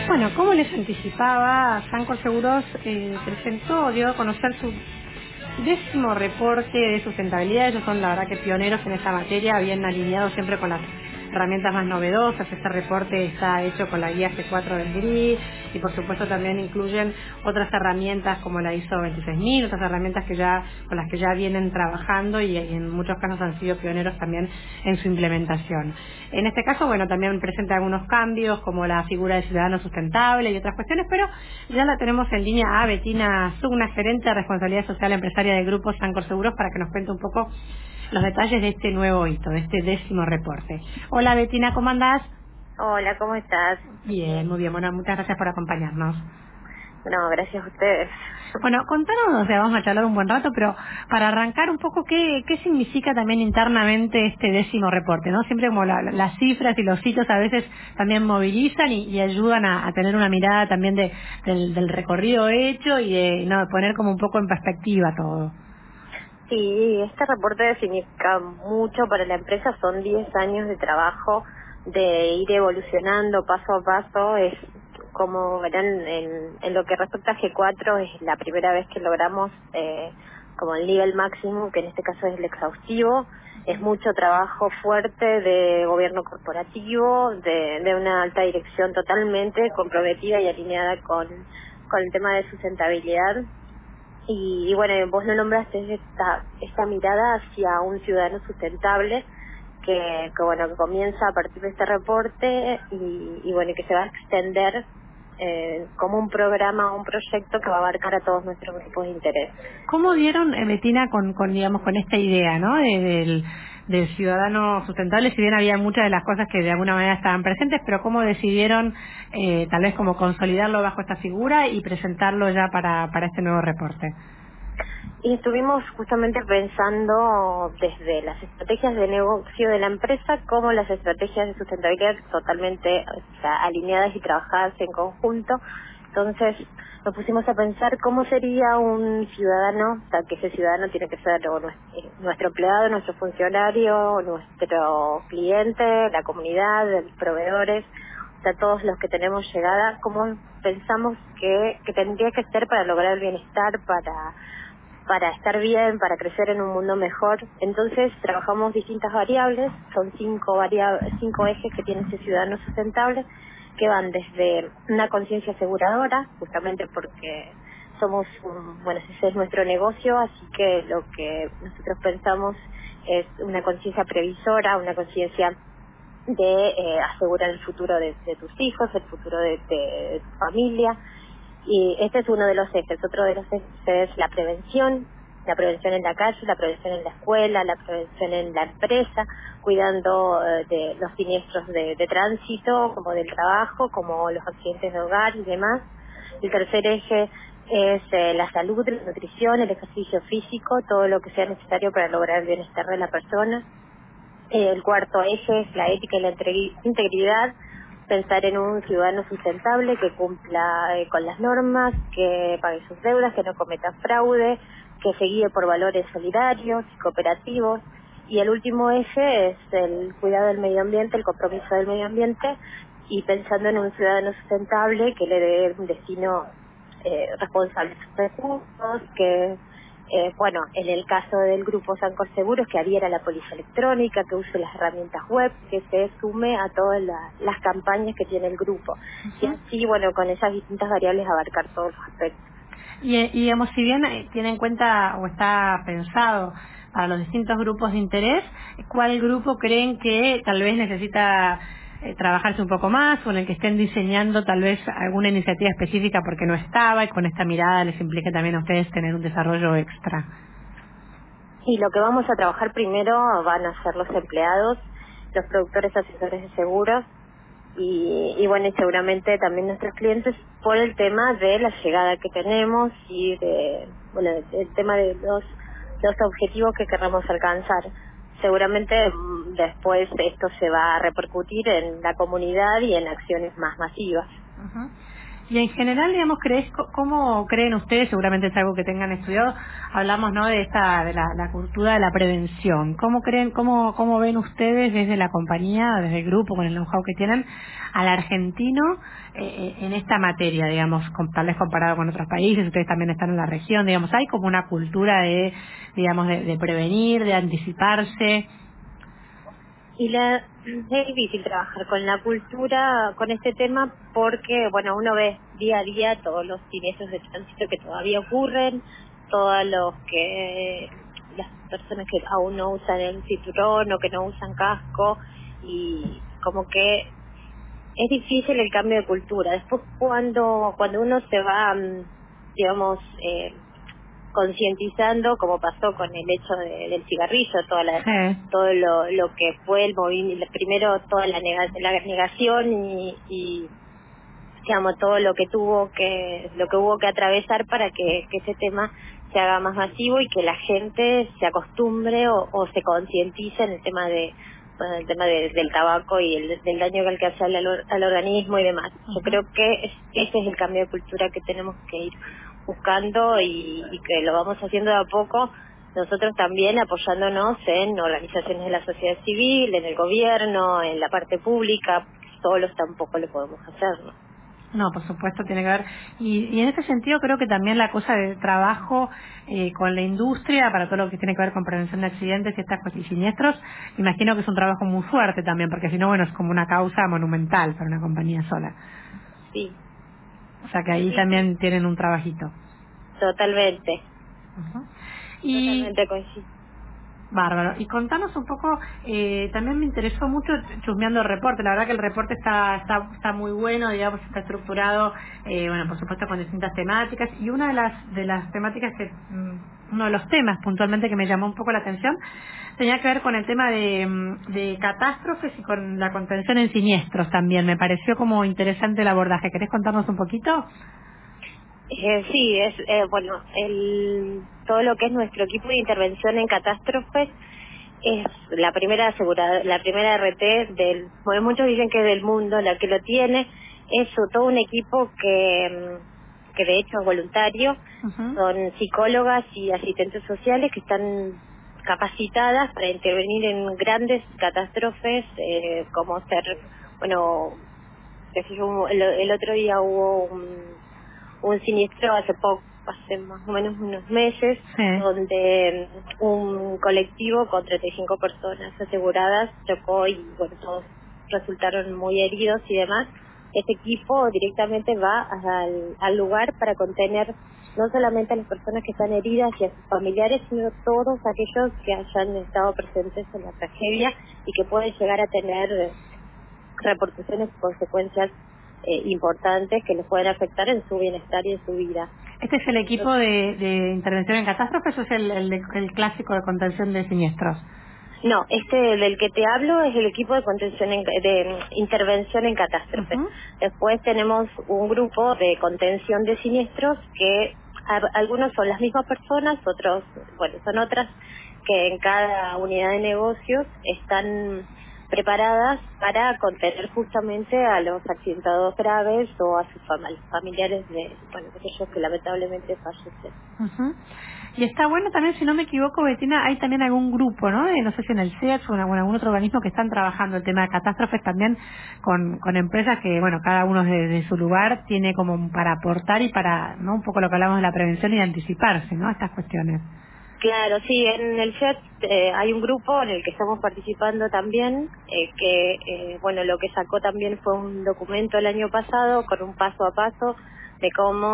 Bueno, como les anticipaba, Sancor Seguros presentó, dio a conocer su 10º reporte de sustentabilidad. Ellos son la verdad que pioneros en esta materia, bien alineados siempre con las herramientas más novedosas. Este reporte está hecho con la guía G4 del GRI y por supuesto también incluyen otras herramientas como la ISO 26000, otras herramientas con las que ya vienen trabajando y en muchos casos han sido pioneros también en su implementación. En este caso, bueno, también presenta algunos cambios como la figura de ciudadano sustentable y otras cuestiones, pero ya la tenemos en línea a Betina Sugna, gerente de responsabilidad social empresaria del grupo Sancor Seguros, para que nos cuente un poco los detalles de este nuevo hito, de este 10º reporte. Hola Betina, ¿cómo andás? Hola, ¿cómo estás? Bien, muy bien. Bueno, muchas gracias por acompañarnos. No, gracias a ustedes. Bueno, contanos, o sea, vamos a charlar un buen rato, pero para arrancar un poco, ¿qué significa también internamente este 10º reporte, ¿no? Siempre como las cifras y los hitos a veces también movilizan y ayudan a tener una mirada también del recorrido hecho y de no poner como un poco en perspectiva todo. Sí, este reporte significa mucho para la empresa. Son 10 años de trabajo, de ir evolucionando paso a paso. Es como verán, en lo que respecta a G4, es la primera vez que logramos como el nivel máximo, que en este caso es el exhaustivo. Es mucho trabajo fuerte de gobierno corporativo, de una alta dirección totalmente comprometida y alineada con el tema de sustentabilidad. Y bueno, vos lo nombraste, esta mirada hacia un ciudadano sustentable que bueno, que comienza a partir de este reporte y bueno, que se va a extender como un programa, un proyecto que va a abarcar a todos nuestros grupos de interés. ¿Cómo dieron, Betina, digamos, con esta idea, ¿no? Del ciudadano sustentable, si bien había muchas de las cosas que de alguna manera estaban presentes, pero cómo decidieron, tal vez como consolidarlo bajo esta figura y presentarlo ya para este nuevo reporte? Y estuvimos justamente pensando desde las estrategias de negocio de la empresa como las estrategias de sustentabilidad totalmente, o sea, alineadas y trabajadas en conjunto. Entonces nos pusimos a pensar cómo sería un ciudadano, o sea, que ese ciudadano tiene que ser nuestro empleado, nuestro funcionario, nuestro cliente, la comunidad, los proveedores, o sea, todos los que tenemos llegada, cómo pensamos que tendría que ser para lograr el bienestar, para estar bien, para crecer en un mundo mejor. Entonces trabajamos distintas variables, son cinco ejes que tiene ese ciudadano sustentable, que van desde una conciencia aseguradora, justamente porque bueno, ese es nuestro negocio, así que lo que nosotros pensamos es una conciencia previsora, una conciencia de asegurar el futuro de tus hijos, el futuro de tu familia, y este es uno de los ejes. Otro de los ejes es la prevención en la calle, la prevención en la escuela, la prevención en la empresa, cuidando de los siniestros de tránsito, como del trabajo, como los accidentes de hogar y demás. El tercer eje es la salud, la nutrición, el ejercicio físico, todo lo que sea necesario para lograr el bienestar de la persona. El cuarto eje es la ética y la integridad, pensar en un ciudadano sustentable que cumpla con las normas, que pague sus deudas, que no cometa fraude, que se guíe por valores solidarios y cooperativos. Y el último eje es el cuidado del medio ambiente, el compromiso del medio ambiente, y pensando en un ciudadano sustentable que le dé un destino responsable de sus recursos, que bueno, en el caso del grupo Sancor Seguros, que adhiera a la póliza electrónica, que use las herramientas web, que se sume a todas las campañas que tiene el grupo. Y así, bueno, con esas distintas variables abarcar todos los aspectos. Y digamos, si bien tiene en cuenta o está pensado para los distintos grupos de interés, ¿cuál grupo creen que tal vez necesita trabajarse un poco más o en el que estén diseñando tal vez alguna iniciativa específica porque no estaba y con esta mirada les implique también a ustedes tener un desarrollo extra? Y lo que vamos a trabajar primero van a ser los empleados, los productores asesores de seguros, y bueno, y seguramente también nuestros clientes por el tema de la llegada que tenemos y bueno, el tema de los objetivos que queramos alcanzar. Seguramente después esto se va a repercutir en la comunidad y en acciones más masivas. Y en general, digamos, ¿cómo creen ustedes? Seguramente es algo que tengan estudiado. Hablamos, ¿no?, de la cultura de la prevención. ¿Cómo ven ustedes desde la compañía, desde el grupo, con el know-how que tienen, al argentino en esta materia, digamos, tal vez comparado con otros países? Ustedes también están en la región, digamos, hay como una cultura de prevenir, de anticiparse. Es difícil trabajar con la cultura, con este tema, porque, bueno, uno ve día a día todos los siniestros de tránsito que todavía ocurren, todos las personas que aún no usan el cinturón o que no usan casco, y como que es difícil el cambio de cultura. Después cuando uno se va, digamos, concientizando, como pasó con el hecho del cigarrillo, Sí. todo lo que fue el movimiento, primero toda la negación y digamos todo lo que hubo que atravesar para que ese tema se haga más masivo y que la gente se acostumbre o se concientice en el tema el tema del tabaco y del daño que hace al organismo y demás. Yo Ujú. creo que ese es el cambio de cultura que tenemos que ir buscando y que lo vamos haciendo de a poco, nosotros también apoyándonos en organizaciones de la sociedad civil, en el gobierno, en la parte pública, solos tampoco lo podemos hacer, ¿no? No, por supuesto tiene que ver. Y en ese sentido creo que también la cosa de trabajo con la industria, para todo lo que tiene que ver con prevención de accidentes y estas cosas y siniestros, imagino que es un trabajo muy fuerte también, porque si no, bueno, es como una causa monumental para una compañía sola. Sí, O sea que sí, ahí sí, también tienen un trabajito. totalmente, Ujú. Y totalmente coincido. bárbaro. Y contanos un poco, también me interesó mucho chusmeando el reporte. La verdad que el reporte está muy bueno, digamos, está estructurado, bueno, por supuesto con distintas temáticas. Y una de las temáticas uno de los temas puntualmente que me llamó un poco la atención, tenía que ver con el tema de catástrofes y con la contención en siniestros también. Me pareció como interesante el abordaje. ¿Querés contarnos un poquito? Sí, bueno, todo lo que es nuestro equipo de intervención en catástrofes es la primera RT bueno, muchos dicen que es del mundo la que lo tiene, es todo un equipo que de hecho es voluntario, Ujú. son psicólogas y asistentes sociales que están capacitadas para intervenir en grandes catástrofes, como bueno, qué sé yo, el otro día hubo un siniestro hace más o menos unos meses, Sí. donde un colectivo con 35 personas aseguradas chocó y bueno, todos resultaron muy heridos y demás. Este equipo directamente va al lugar para contener no solamente a las personas que están heridas y a sus familiares, sino todos aquellos que hayan estado presentes en la tragedia y que pueden llegar a tener repercusiones y consecuencias importantes que les pueden afectar en su bienestar y en su vida. ¿Este es el equipo de intervención en catástrofes o es el clásico de contención de siniestros? No, este del que te hablo es el equipo de contención de intervención en catástrofes. Ujú. Después tenemos un grupo de contención de siniestros que algunos son las mismas personas, otros, bueno, son otras que en cada unidad de negocios están preparadas para contener justamente a los accidentados graves o a sus familiares de aquellos que lamentablemente fallecen. Ujú. Y está bueno también, si no me equivoco, Betina, hay también algún grupo, ¿no? No sé si en el CEAS o en algún otro organismo que están trabajando el tema de catástrofes también con empresas que, bueno, cada uno desde su lugar tiene como para aportar y para, ¿no? Un poco lo que hablamos de la prevención y de anticiparse, ¿no? A estas cuestiones. Claro, sí, en el chat hay un grupo en el que estamos participando también, bueno, lo que sacó también fue un documento el año pasado con un paso a paso de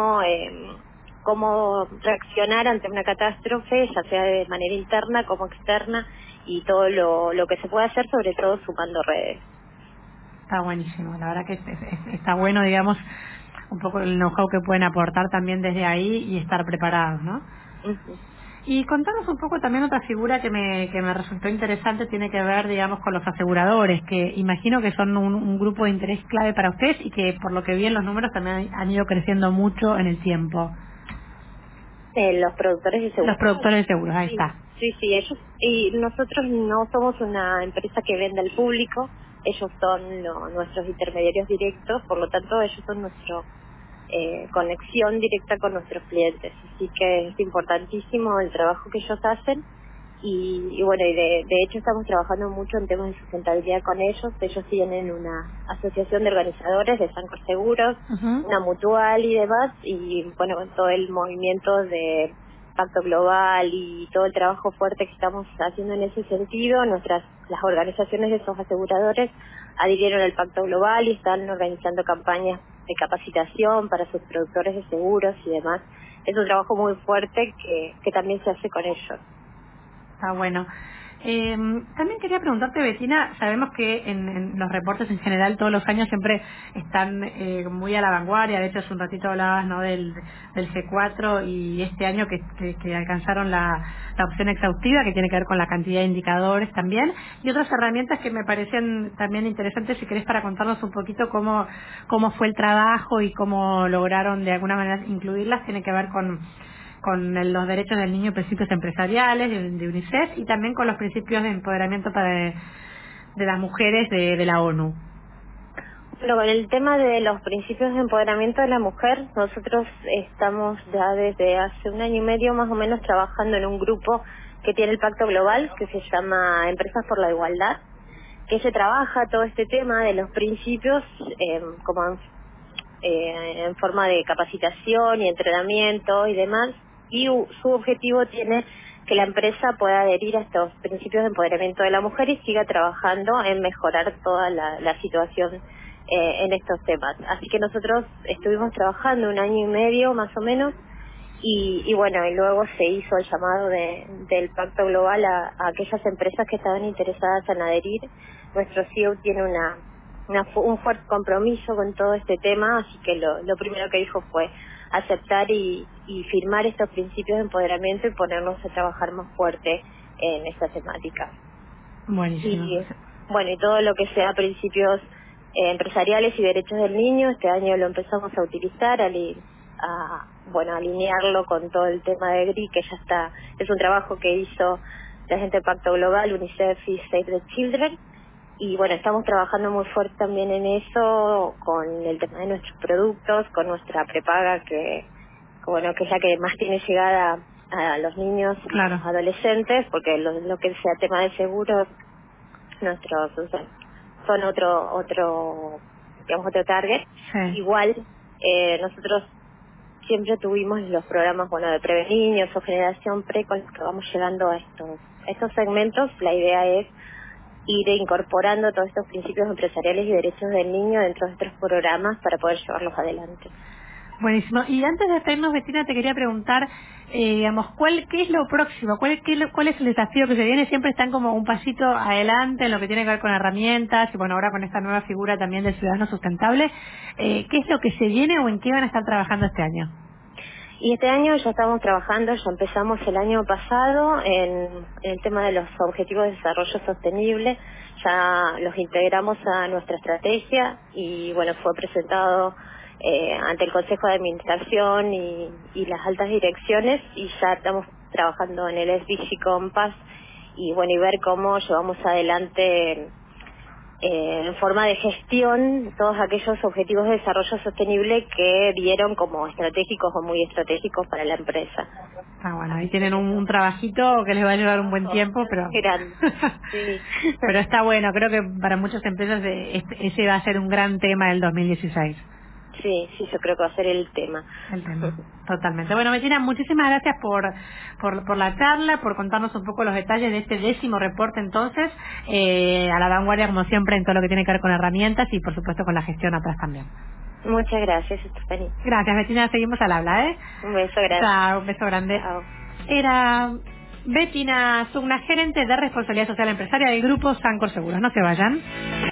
cómo reaccionar ante una catástrofe, ya sea de manera interna como externa, y todo lo que se puede hacer, sobre todo sumando redes. Está buenísimo, la verdad que está bueno, digamos, un poco el know-how que pueden aportar también desde ahí y estar preparados, ¿no? Ujú. Y contanos un poco también otra figura que me resultó interesante, tiene que ver, digamos, con los aseguradores, que imagino que son un grupo de interés clave para ustedes y que por lo que vi en los números también han ido creciendo mucho en el tiempo. Los productores de Los seguros. productores de seguros, ahí Sí, está. sí, sí, ellos, y nosotros no somos una empresa que venda al público, ellos son nuestros intermediarios directos, por lo tanto ellos son conexión directa con nuestros clientes. Así que es importantísimo el trabajo que ellos hacen y bueno, y de hecho estamos trabajando mucho en temas de sustentabilidad con ellos. Ellos tienen una asociación de organizadores de Sancor Seguros, Ujú. una mutual y demás, y bueno, con todo el movimiento de Pacto Global y todo el trabajo fuerte que estamos haciendo en ese sentido, las organizaciones de esos aseguradores adhirieron al Pacto Global y están organizando campañas de capacitación para sus productores de seguros y demás. Es un trabajo muy fuerte que también se hace con ellos. Está bueno. También quería preguntarte, Betina, sabemos que en los reportes en general todos los años siempre están muy a la vanguardia. De hecho, hace un ratito hablabas, ¿no?, del C4 y este año que alcanzaron la opción exhaustiva, que tiene que ver con la cantidad de indicadores también, y otras herramientas que me parecen también interesantes, si querés, para contarnos un poquito cómo fue el trabajo y cómo lograron de alguna manera incluirlas. Tiene que ver con los derechos del niño y principios empresariales de UNICEF y también con los principios de empoderamiento de las mujeres de la ONU. Bueno, con el tema de los principios de empoderamiento de la mujer, nosotros estamos ya desde hace un año y medio más o menos trabajando en un grupo que tiene el Pacto Global, que se llama Empresas por la Igualdad, que se trabaja todo este tema de los principios como en forma de capacitación y entrenamiento y demás, y su objetivo tiene que la empresa pueda adherir a estos principios de empoderamiento de la mujer y siga trabajando en mejorar toda la situación en estos temas. Así que nosotros estuvimos trabajando un año y medio más o menos y bueno, y luego se hizo el llamado del Pacto Global a aquellas empresas que estaban interesadas en adherir. Nuestro CEO tiene un fuerte compromiso con todo este tema, así que lo primero que dijo fue aceptar y firmar estos principios de empoderamiento y ponernos a trabajar más fuerte en esta temática. Buenísimo. Y bueno, y todo lo que sea principios empresariales y derechos del niño, este año lo empezamos a utilizar, bueno, alinearlo con todo el tema de GRI, que ya está, es un trabajo que hizo la gente de Pacto Global, UNICEF y Save the Children, y bueno, estamos trabajando muy fuerte también en eso, con el tema de nuestros productos, con nuestra prepaga bueno, que es la que más tiene llegada a los niños y a Claro. los adolescentes, porque lo que sea tema de seguros, nuestros son digamos, otro target. Sí. Igual, nosotros siempre tuvimos los programas, bueno, de Preveniños o Generación Pre, con los que vamos llegando a estos segmentos. La idea es ir incorporando todos estos principios empresariales y derechos del niño dentro de estos programas para poder llevarlos adelante. Buenísimo. Y antes de despedirnos, Betina, te quería preguntar, digamos, ¿qué es lo próximo? ¿Cuál es el desafío que se viene? Siempre están como un pasito adelante en lo que tiene que ver con herramientas y bueno, ahora con esta nueva figura también del ciudadano sustentable. ¿Qué es lo que se viene o en qué van a estar trabajando este año? Y este año ya estamos trabajando, ya empezamos el año pasado en el tema de los Objetivos de Desarrollo Sostenible, ya los integramos a nuestra estrategia y bueno, fue presentado ante el Consejo de Administración y las altas direcciones y ya estamos trabajando en el SDG Compass y bueno, y ver cómo llevamos adelante en forma de gestión todos aquellos objetivos de desarrollo sostenible que vieron como estratégicos o muy estratégicos para la empresa. Ah, bueno, ahí Así tienen que un trabajito que les va a llevar un buen tiempo, pero grande. Sí. pero está bueno. Creo que para muchas empresas ese va a ser un gran tema del 2016. Sí, sí, yo creo que va a ser el tema. El tema, totalmente. Bueno, Bettina, muchísimas gracias por la charla, por contarnos un poco los detalles de este 10º reporte entonces, a la vanguardia como siempre en todo lo que tiene que ver con herramientas y por supuesto con la gestión atrás también. Muchas gracias, Estefany. Gracias, Bettina, seguimos al habla, ¿eh? Un beso grande. Chao, un beso grande. Chao. Era Bettina Sugna, gerente de responsabilidad social empresaria del grupo Sancor Seguros. No se vayan.